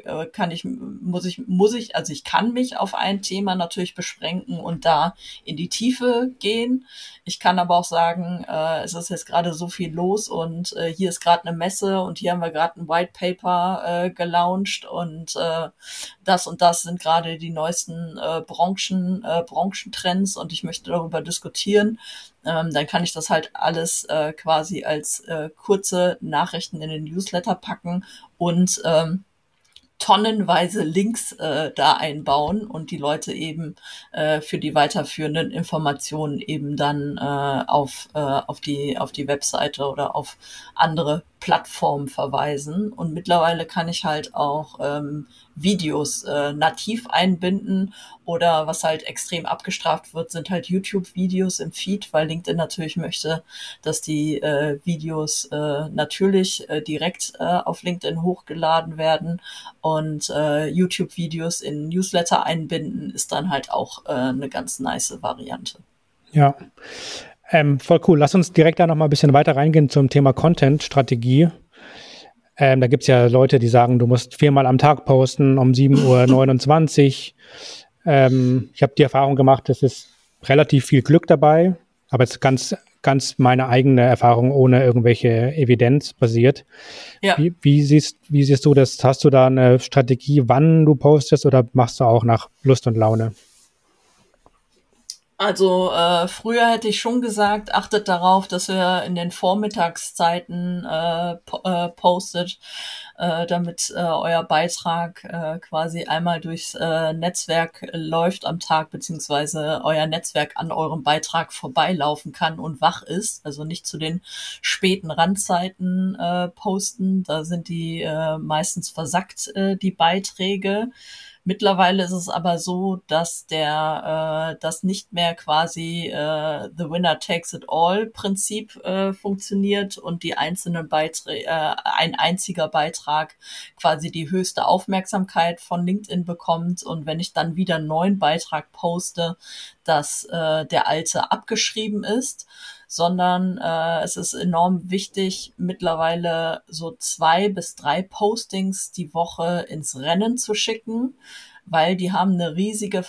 also ich kann mich auf ein Thema natürlich beschränken und da in die Tiefe gehen. Ich kann aber auch sagen, es ist jetzt gerade so viel los und hier ist gerade eine Messe und hier haben wir gerade ein White Paper gelauncht und das sind gerade die neuesten Branchentrends und ich möchte darüber diskutieren. Dann kann ich das halt alles quasi als kurze Nachrichten in den Newsletter packen und tonnenweise Links da einbauen und die Leute eben für die weiterführenden Informationen eben dann auf die Webseite oder auf andere Plattformen verweisen. Und mittlerweile kann ich halt auch Videos nativ einbinden oder was halt extrem abgestraft wird, sind halt YouTube-Videos im Feed, weil LinkedIn natürlich möchte, dass die Videos natürlich direkt auf LinkedIn hochgeladen werden und YouTube-Videos in Newsletter einbinden ist dann halt auch eine ganz nice Variante. Ja, voll cool. Lass uns direkt da noch mal ein bisschen weiter reingehen zum Thema Content-Strategie. Da gibt es ja Leute, die sagen, du musst 4-mal am Tag posten um 7:29 Uhr. Ich habe die Erfahrung gemacht, es ist relativ viel Glück dabei, aber es ist ganz meine eigene Erfahrung, ohne irgendwelche Evidenz basiert. Ja. Wie siehst du das? Hast du da eine Strategie, wann du postest oder machst du auch nach Lust und Laune? Also früher hätte ich schon gesagt, achtet darauf, dass ihr in den Vormittagszeiten postet, damit euer Beitrag quasi einmal durchs Netzwerk läuft am Tag, beziehungsweise euer Netzwerk an eurem Beitrag vorbeilaufen kann und wach ist. Also nicht zu den späten Randzeiten posten, da sind die meistens versackt, die Beiträge. Mittlerweile ist es aber so, dass das nicht mehr quasi the winner takes it all Prinzip funktioniert und die einzelnen Beiträge, ein einziger Beitrag quasi die höchste Aufmerksamkeit von LinkedIn bekommt und wenn ich dann wieder einen neuen Beitrag poste, dass der alte abgeschrieben ist, sondern es ist enorm wichtig, mittlerweile so 2 bis 3 Postings die Woche ins Rennen zu schicken, weil die haben eine riesige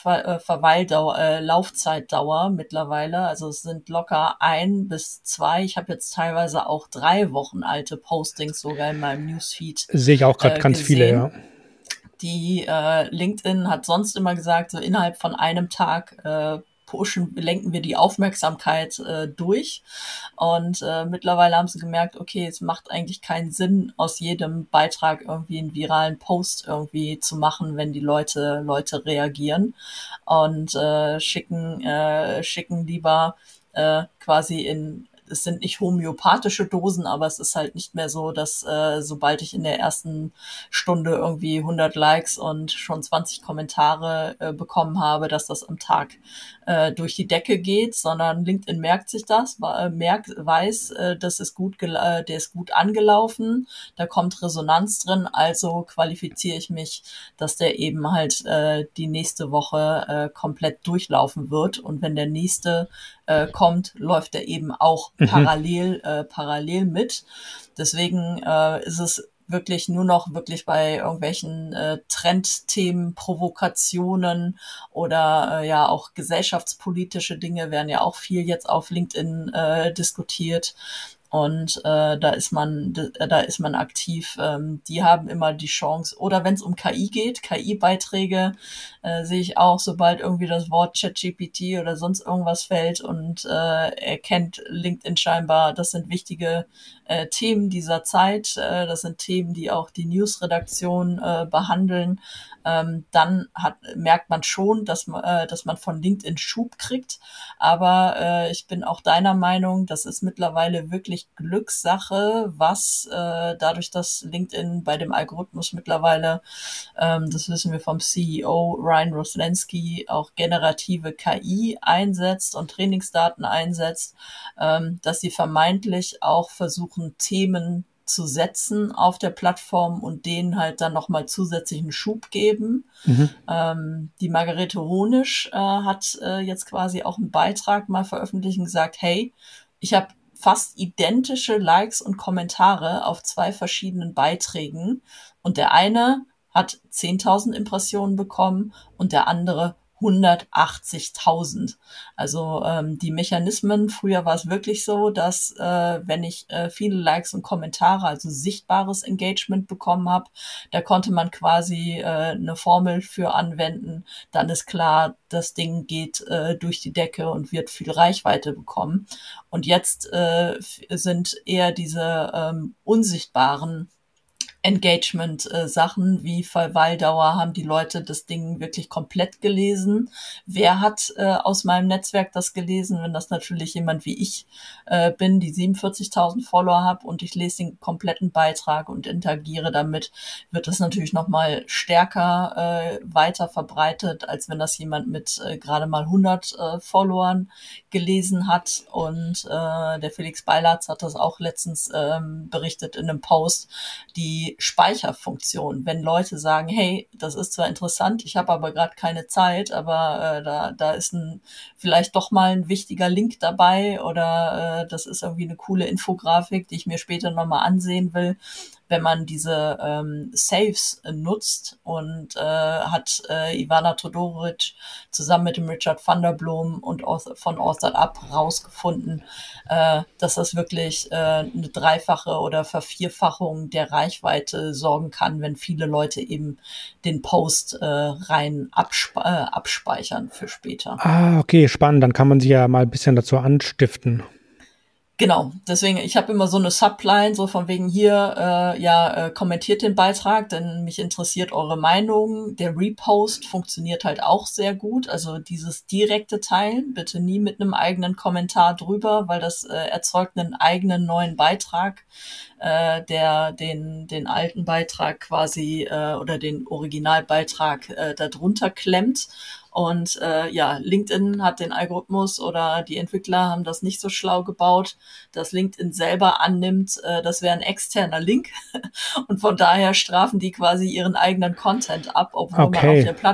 Laufzeitdauer mittlerweile. Also es sind locker 1 bis 2. Ich habe jetzt teilweise auch 3 Wochen alte Postings sogar in meinem Newsfeed Sehe ich auch gerade ganz viele, ja. Die LinkedIn hat sonst immer gesagt, so innerhalb von einem Tag lenken wir die Aufmerksamkeit durch. Und mittlerweile haben sie gemerkt, okay, es macht eigentlich keinen Sinn, aus jedem Beitrag irgendwie einen viralen Post irgendwie zu machen, wenn die Leute reagieren und schicken lieber quasi es sind nicht homöopathische Dosen, aber es ist halt nicht mehr so, dass sobald ich in der ersten Stunde irgendwie 100 Likes und schon 20 Kommentare bekommen habe, dass das am Tag durch die Decke geht, sondern LinkedIn merkt sich das, weiß, das ist der ist gut angelaufen, da kommt Resonanz drin, also qualifiziere ich mich, dass der eben halt die nächste Woche komplett durchlaufen wird und wenn der nächste kommt, läuft er eben auch parallel mit. Deswegen ist es wirklich nur noch wirklich bei irgendwelchen Trendthemen, Provokationen oder ja auch gesellschaftspolitische Dinge werden ja auch viel jetzt auf LinkedIn diskutiert. Und da ist man aktiv. Die haben immer die Chance. Oder wenn es um KI geht, KI-Beiträge sehe ich auch, sobald irgendwie das Wort ChatGPT oder sonst irgendwas fällt und erkennt LinkedIn scheinbar, das sind wichtige Themen dieser Zeit. Das sind Themen, die auch die News-Redaktion behandeln. Dann merkt man schon, dass man von LinkedIn Schub kriegt. Aber ich bin auch deiner Meinung, das ist mittlerweile wirklich natürlich Glückssache, was dadurch, dass LinkedIn bei dem Algorithmus mittlerweile, das wissen wir vom CEO Ryan Roslansky, auch generative KI einsetzt und Trainingsdaten einsetzt, dass sie vermeintlich auch versuchen, Themen zu setzen auf der Plattform und denen halt dann nochmal zusätzlichen Schub geben. Die Margarete Honisch hat jetzt quasi auch einen Beitrag mal veröffentlicht und gesagt, hey, ich habe fast identische Likes und Kommentare auf 2 verschiedenen Beiträgen und der eine hat 10.000 Impressionen bekommen und der andere 180.000. Also die Mechanismen, früher war es wirklich so, dass wenn ich viele Likes und Kommentare, also sichtbares Engagement bekommen habe, da konnte man quasi eine Formel für anwenden. Dann ist klar, das Ding geht durch die Decke und wird viel Reichweite bekommen. Und jetzt sind eher diese unsichtbaren Engagement-Sachen wie Verweildauer, haben die Leute das Ding wirklich komplett gelesen? Wer hat aus meinem Netzwerk das gelesen? Wenn das natürlich jemand wie ich bin, die 47.000 Follower habe und ich lese den kompletten Beitrag und interagiere damit, wird das natürlich nochmal stärker weiter verbreitet, als wenn das jemand mit gerade mal 100 Followern gelesen hat. Und der Felix Beilatz hat das auch letztens berichtet in einem Post, die Speicherfunktion. Wenn Leute sagen, hey, das ist zwar interessant, ich habe aber gerade keine Zeit, aber da ist vielleicht doch mal ein wichtiger Link dabei oder das ist irgendwie eine coole Infografik, die ich mir später nochmal ansehen will. Wenn man diese Saves nutzt und hat Ivana Todorovic zusammen mit dem Richard van der Bloem und von Authored Up rausgefunden, dass das wirklich eine dreifache oder Vervierfachung der Reichweite sorgen kann, wenn viele Leute eben den Post rein abspeichern für später. Ah, okay, spannend. Dann kann man sie ja mal ein bisschen dazu anstiften. Genau, deswegen, ich habe immer so eine Subline, so von wegen hier, kommentiert den Beitrag, denn mich interessiert eure Meinung. Der Repost funktioniert halt auch sehr gut, also dieses direkte Teilen, bitte nie mit einem eigenen Kommentar drüber, weil das erzeugt einen eigenen neuen Beitrag, der den alten Beitrag quasi oder den Originalbeitrag darunter klemmt. Und LinkedIn hat den Algorithmus oder die Entwickler haben das nicht so schlau gebaut, dass LinkedIn selber annimmt, das wäre ein externer Link. Und von daher strafen die quasi ihren eigenen Content ab, obwohl man auf der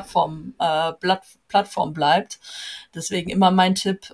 Plattform bleibt. Deswegen immer mein Tipp,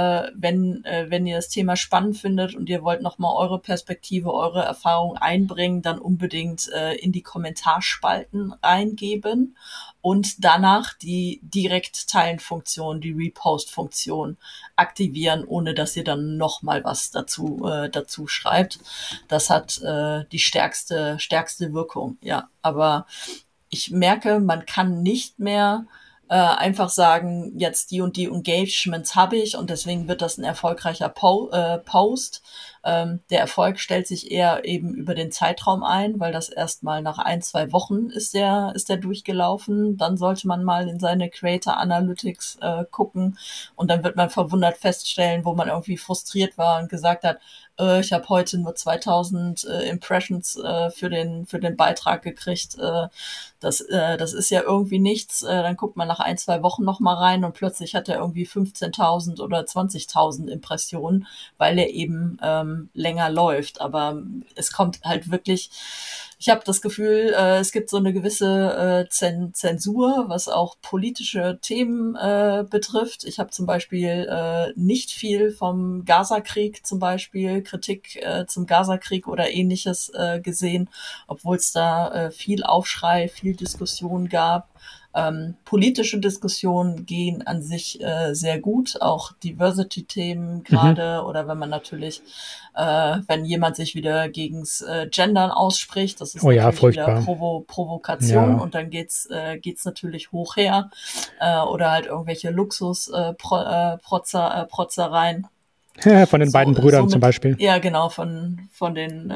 wenn ihr das Thema spannend findet und ihr wollt nochmal eure Perspektive, eure Erfahrung einbringen, dann unbedingt in die Kommentarspalten eingeben und danach die Direkt-Teilen-Funktion, die Repost-Funktion aktivieren, ohne dass ihr dann nochmal was dazu schreibt. Das hat die stärkste Wirkung, ja. Aber ich merke, man kann nicht mehr einfach sagen, jetzt die und die Engagements habe ich und deswegen wird das ein erfolgreicher Post. Der Erfolg stellt sich eher eben über den Zeitraum ein, weil das erstmal nach 1-2 Wochen ist der durchgelaufen. Dann sollte man mal in seine Creator Analytics gucken und dann wird man verwundert feststellen, wo man irgendwie frustriert war und gesagt hat, ich habe heute nur 2.000 Impressions für den Beitrag gekriegt. Das ist ja irgendwie nichts. Dann guckt man nach 1-2 Wochen noch mal rein und plötzlich hat er irgendwie 15.000 oder 20.000 Impressionen, weil er eben länger läuft. Aber es kommt halt wirklich, ich habe das Gefühl, es gibt so eine gewisse Zensur, was auch politische Themen betrifft. Ich habe zum Beispiel nicht viel vom Gaza-Krieg zum Beispiel, Kritik zum Gaza-Krieg oder ähnliches gesehen, obwohl es da viel Aufschrei, viel Diskussion gab. Politische Diskussionen gehen an sich sehr gut, auch Diversity-Themen gerade oder wenn man natürlich, wenn jemand sich wieder gegens Gendern ausspricht, das ist natürlich wieder Provokation und dann geht's natürlich hoch her oder halt irgendwelche Luxus-Protzereien. Von den beiden Brüdern zum Beispiel. Ja, genau, von den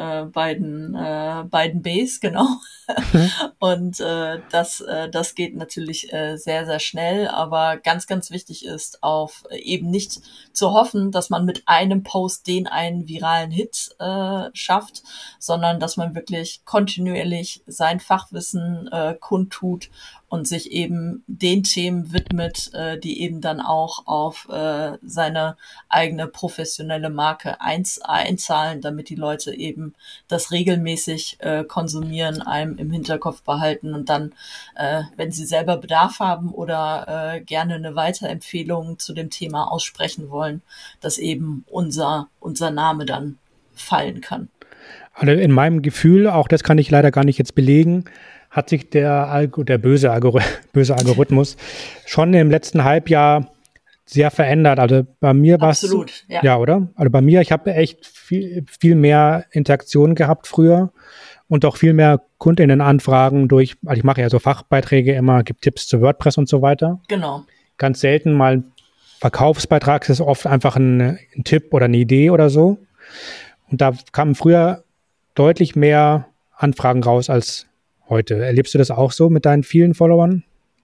beiden Bs, genau. Und das geht natürlich sehr, sehr schnell, aber ganz, ganz wichtig ist, auf eben nicht zu hoffen, dass man mit einem Post den einen viralen Hit schafft, sondern dass man wirklich kontinuierlich sein Fachwissen kundtut und sich eben den Themen widmet, die eben dann auch auf seine eigene professionelle Marke einzahlen, damit die Leute eben das regelmäßig konsumieren, einem im Hinterkopf behalten und dann, wenn sie selber Bedarf haben oder gerne eine Weiterempfehlung zu dem Thema aussprechen wollen, dass eben unser Name dann fallen kann. Also in meinem Gefühl, auch das kann ich leider gar nicht jetzt belegen, hat sich der böse Algorithmus schon im letzten Halbjahr sehr verändert. Also bei mir war es... Absolut, ja. Ja, oder? Also bei mir, ich habe echt viel mehr Interaktion gehabt früher und auch viel mehr KundInnen-Anfragen durch, also ich mache ja so Fachbeiträge immer, gebe Tipps zu WordPress und so weiter. Genau. Ganz selten mal ein Verkaufsbeitrag, es ist oft einfach ein Tipp oder eine Idee oder so. Und da kamen früher deutlich mehr Anfragen raus als heute. Erlebst du das auch so mit deinen vielen Followern?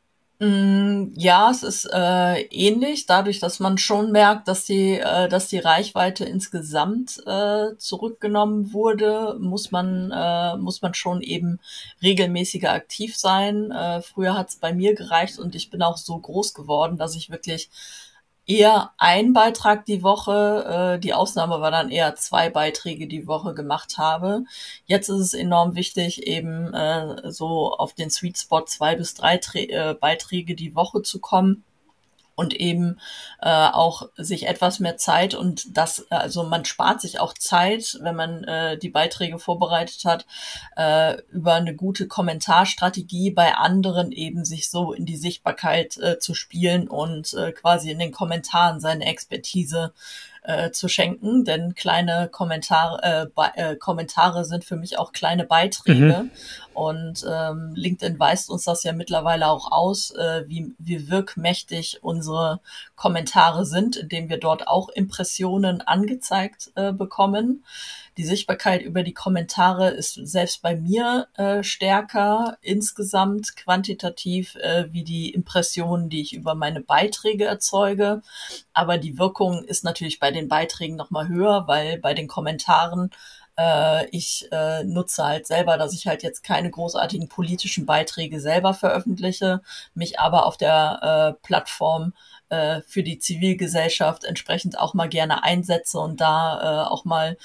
Ja, es ist ähnlich, dadurch, dass man schon merkt, dass die Reichweite insgesamt zurückgenommen wurde, muss man schon eben regelmäßiger aktiv sein. Früher hat es bei mir gereicht und ich bin auch so groß geworden, dass ich wirklich eher ein Beitrag die Woche, die Ausnahme war dann eher 2 Beiträge die Woche gemacht habe. Jetzt ist es enorm wichtig, eben so auf den Sweet Spot 2 bis 3 Beiträge die Woche zu kommen und eben auch sich etwas mehr Zeit und das, also man spart sich auch Zeit, wenn man die Beiträge vorbereitet hat, über eine gute Kommentarstrategie bei anderen eben sich so in die Sichtbarkeit zu spielen und quasi in den Kommentaren seine Expertise zu schenken, denn kleine Kommentare sind für mich auch kleine Beiträge. Und LinkedIn weist uns das ja mittlerweile auch aus, wie wirkmächtig unsere Kommentare sind, indem wir dort auch Impressionen angezeigt bekommen. Die Sichtbarkeit über die Kommentare ist selbst bei mir stärker insgesamt quantitativ wie die Impressionen, die ich über meine Beiträge erzeuge. Aber die Wirkung ist natürlich bei den Beiträgen nochmal höher, weil bei den Kommentaren ich nutze halt selber, dass ich halt jetzt keine großartigen politischen Beiträge selber veröffentliche, mich aber auf der Plattform für die Zivilgesellschaft entsprechend auch mal gerne einsetze und da auch mal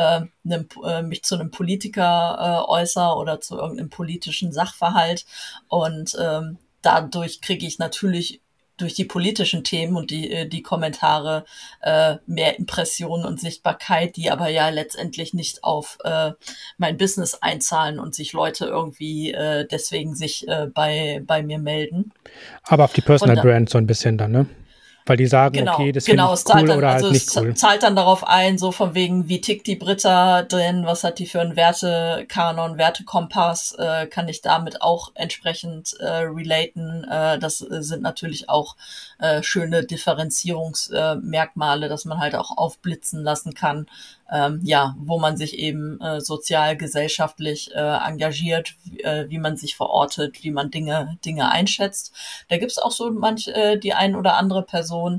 mich zu einem Politiker äußere oder zu irgendeinem politischen Sachverhalt. Und dadurch kriege ich natürlich durch die politischen Themen und die Kommentare mehr Impressionen und Sichtbarkeit, die aber ja letztendlich nicht auf mein Business einzahlen und sich Leute irgendwie deswegen sich bei mir melden. Aber auf die Personal Brand so ein bisschen dann, ne? Weil die sagen, genau, okay, das finde ich cool oder halt nicht cool. Es zahlt dann darauf ein, so von wegen, wie tickt die Britta drin, was hat die für einen Wertekanon, Wertekompass, kann ich damit auch entsprechend relaten. Das sind natürlich auch schöne Differenzierungsmerkmale, dass man halt auch aufblitzen lassen kann, wo man sich eben sozial, gesellschaftlich engagiert, wie man sich verortet, wie man Dinge einschätzt. Da gibt's auch so die ein oder andere Person,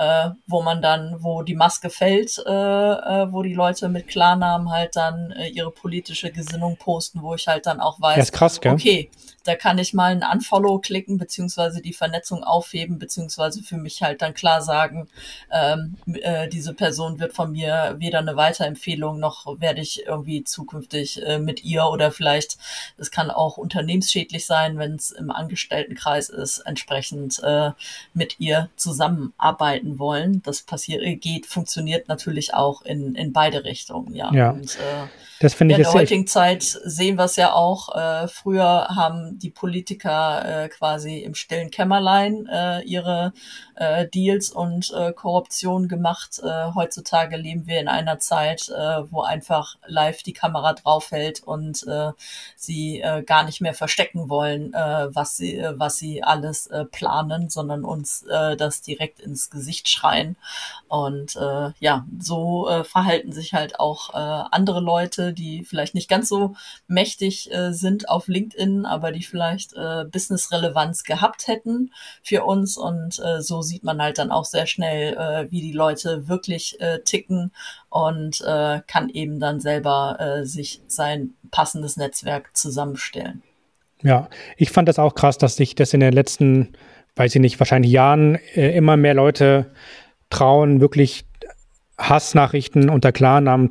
wo die Maske fällt, wo die Leute mit Klarnamen halt dann ihre politische Gesinnung posten, wo ich halt dann auch weiß, ist krass, gell? Okay, da kann ich mal ein Unfollow klicken, beziehungsweise die Vernetzung aufheben, beziehungsweise für mich halt dann klar sagen, diese Person wird von mir weder eine Weiterempfehlung, noch werde ich irgendwie zukünftig mit ihr oder vielleicht, es kann auch unternehmensschädlich sein, wenn es im Angestelltenkreis ist, entsprechend mit ihr zusammenarbeiten wollen. Das funktioniert natürlich auch in beide Richtungen, ja. Und, das finde ich in der heutigen Zeit sehen wir es ja auch. Früher haben die Politiker quasi im stillen Kämmerlein ihre Deals und Korruption gemacht. Heutzutage leben wir in einer Zeit, wo einfach live die Kamera draufhält und sie gar nicht mehr verstecken wollen, was sie alles planen, sondern uns das direkt ins Gesicht Licht schreien. Und so verhalten sich halt auch andere Leute, die vielleicht nicht ganz so mächtig sind auf LinkedIn, aber die vielleicht Business-Relevanz gehabt hätten für uns. Und so sieht man halt dann auch sehr schnell, wie die Leute wirklich ticken und kann eben dann selber sich sein passendes Netzwerk zusammenstellen. Ja, ich fand das auch krass, dass sich das in den letzten, weiß ich nicht, wahrscheinlich Jahren immer mehr Leute trauen, wirklich Hassnachrichten unter Klarnamen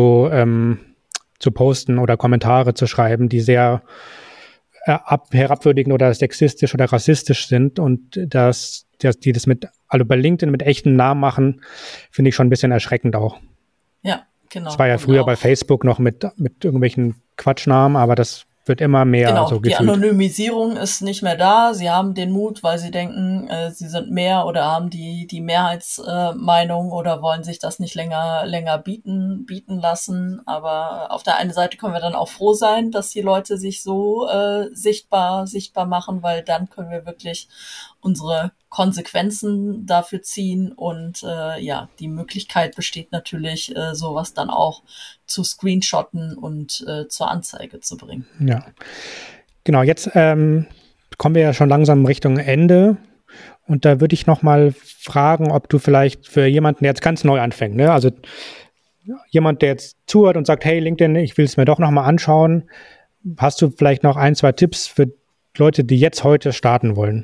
zu posten oder Kommentare zu schreiben, die sehr herabwürdigend oder sexistisch oder rassistisch sind, und die das also bei LinkedIn mit echten Namen machen, finde ich schon ein bisschen erschreckend auch. Ja, genau. Das war ja früher bei Facebook noch mit irgendwelchen Quatschnamen, aber das wird immer mehr Genau, so die gefühlt. Anonymisierung ist nicht mehr da. Sie haben den Mut, weil sie denken, sie sind mehr oder haben die Mehrheitsmeinung oder wollen sich das nicht länger bieten lassen. Aber auf der einen Seite können wir dann auch froh sein, dass die Leute sich so sichtbar machen, weil dann können wir wirklich unsere Konsequenzen dafür ziehen und die Möglichkeit besteht natürlich, sowas dann auch zu screenshotten und zur Anzeige zu bringen. Ja, genau. Jetzt kommen wir ja schon langsam Richtung Ende, und da würde ich noch mal fragen, ob du vielleicht für jemanden, der jetzt ganz neu anfängt, ne? Also jemand, der jetzt zuhört und sagt, hey LinkedIn, ich will es mir doch noch mal anschauen, hast du vielleicht noch 1, 2 Tipps für Leute, die jetzt heute starten wollen?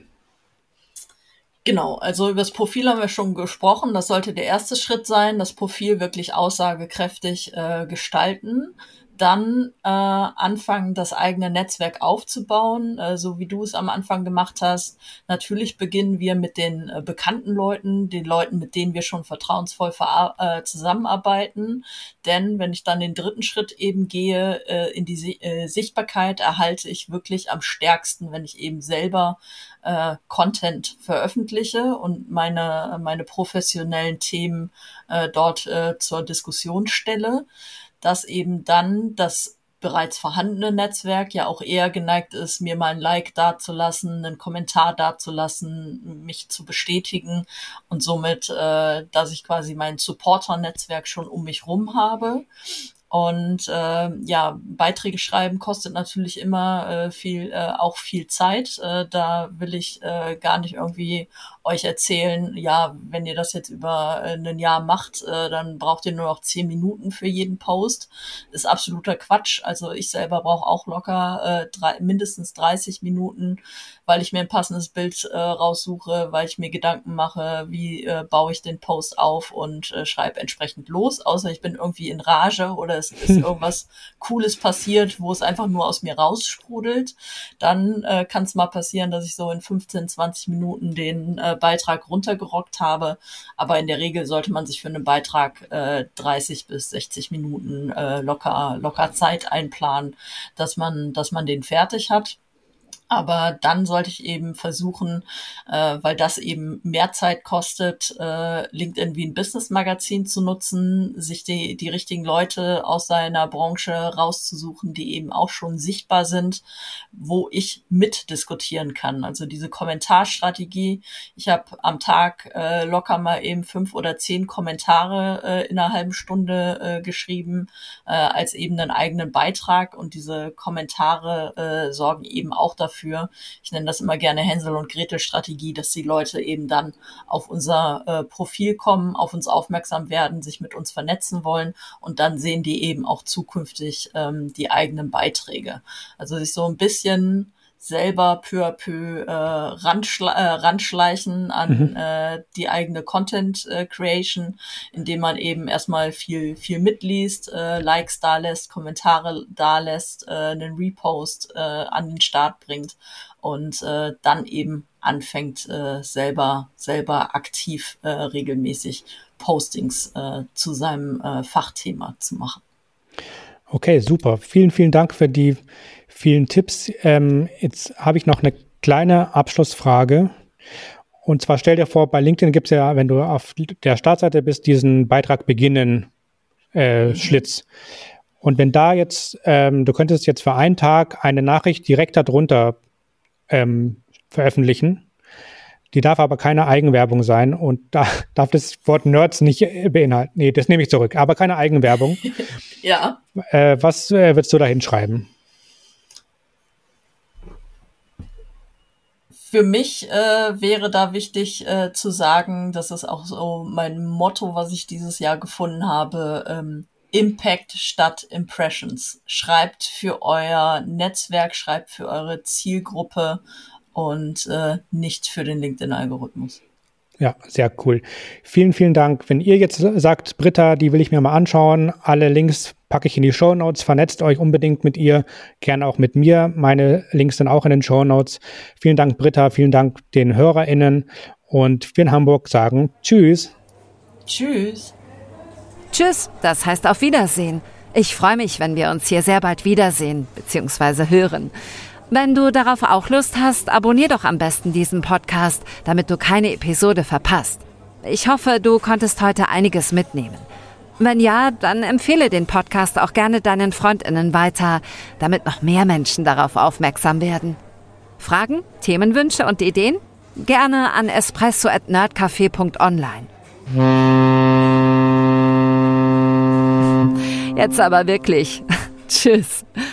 Genau, also über das Profil haben wir schon gesprochen. Das sollte der erste Schritt sein, das Profil wirklich aussagekräftig gestalten. Dann anfangen, das eigene Netzwerk aufzubauen, so wie du es am Anfang gemacht hast. Natürlich beginnen wir mit den bekannten Leuten, den Leuten, mit denen wir schon vertrauensvoll zusammenarbeiten. Denn wenn ich dann den dritten Schritt eben gehe, in die Sichtbarkeit, erhalte ich wirklich am stärksten, wenn ich eben selber Content veröffentliche und meine professionellen Themen dort zur Diskussion stelle, dass eben dann das bereits vorhandene Netzwerk ja auch eher geneigt ist, mir mal ein Like dazulassen, einen Kommentar dazulassen, mich zu bestätigen und somit, dass ich quasi mein Supporter-Netzwerk schon um mich rum habe. Und Beiträge schreiben kostet natürlich immer auch viel Zeit. Da will ich gar nicht irgendwie euch erzählen, ja, wenn ihr das jetzt über ein Jahr macht, dann braucht ihr nur noch 10 Minuten für jeden Post. Ist absoluter Quatsch. Also ich selber brauche auch locker mindestens 30 Minuten, weil ich mir ein passendes Bild raussuche, weil ich mir Gedanken mache, wie baue ich den Post auf und schreibe entsprechend los, außer ich bin irgendwie in Rage oder es ist irgendwas Cooles passiert, wo es einfach nur aus mir raussprudelt. Dann kann es mal passieren, dass ich so in 15, 20 Minuten den Beitrag runtergerockt habe, aber in der Regel sollte man sich für einen Beitrag 30 bis 60 Minuten locker Zeit einplanen, dass man den fertig hat. Aber dann sollte ich eben versuchen, weil das eben mehr Zeit kostet, LinkedIn wie ein Business-Magazin zu nutzen, sich die richtigen Leute aus seiner Branche rauszusuchen, die eben auch schon sichtbar sind, wo ich mitdiskutieren kann. Also diese Kommentarstrategie. Ich habe am Tag locker mal eben 5 oder 10 Kommentare in einer halben Stunde geschrieben, als eben einen eigenen Beitrag. Und diese Kommentare sorgen eben auch dafür, ich nenne das immer gerne Hänsel- und Gretel-Strategie, dass die Leute eben dann auf unser Profil kommen, auf uns aufmerksam werden, sich mit uns vernetzen wollen und dann sehen die eben auch zukünftig die eigenen Beiträge. Also sich so ein bisschen selber peu à peu ranschleichen an die eigene Content Creation, indem man eben erstmal viel mitliest, Likes da lässt, Kommentare da lässt, einen Repost an den Start bringt und dann eben anfängt selber aktiv regelmäßig Postings zu seinem Fachthema zu machen. Okay, super. Vielen, vielen Dank für die vielen Tipps. Jetzt habe ich noch eine kleine Abschlussfrage. Und zwar stell dir vor, bei LinkedIn gibt es ja, wenn du auf der Startseite bist, diesen Beitrag beginnen Schlitz. Und wenn da jetzt, du könntest jetzt für einen Tag eine Nachricht direkt darunter veröffentlichen, Die darf aber keine Eigenwerbung sein und da darf das Wort Nerds nicht beinhalten. Nee, das nehme ich zurück, aber keine Eigenwerbung. Ja. Was würdest du da hinschreiben? Für mich wäre da wichtig zu sagen, das ist auch so mein Motto, was ich dieses Jahr gefunden habe, Impact statt Impressions. Schreibt für euer Netzwerk, schreibt für eure Zielgruppe und nicht für den LinkedIn-Algorithmus. Ja, sehr cool. Vielen, vielen Dank. Wenn ihr jetzt sagt, Britta, die will ich mir mal anschauen, alle Links packe ich in die Shownotes, vernetzt euch unbedingt mit ihr, gerne auch mit mir. Meine Links sind auch in den Shownotes. Vielen Dank, Britta, vielen Dank den HörerInnen und wir in Hamburg sagen Tschüss. Tschüss. Tschüss, das heißt auf Wiedersehen. Ich freue mich, wenn wir uns hier sehr bald wiedersehen bzw. hören. Wenn du darauf auch Lust hast, abonnier doch am besten diesen Podcast, damit du keine Episode verpasst. Ich hoffe, du konntest heute einiges mitnehmen. Wenn ja, dann empfehle den Podcast auch gerne deinen FreundInnen weiter, damit noch mehr Menschen darauf aufmerksam werden. Fragen, Themenwünsche und Ideen? Gerne an espresso@nerdcafé.online. Jetzt aber wirklich. Tschüss.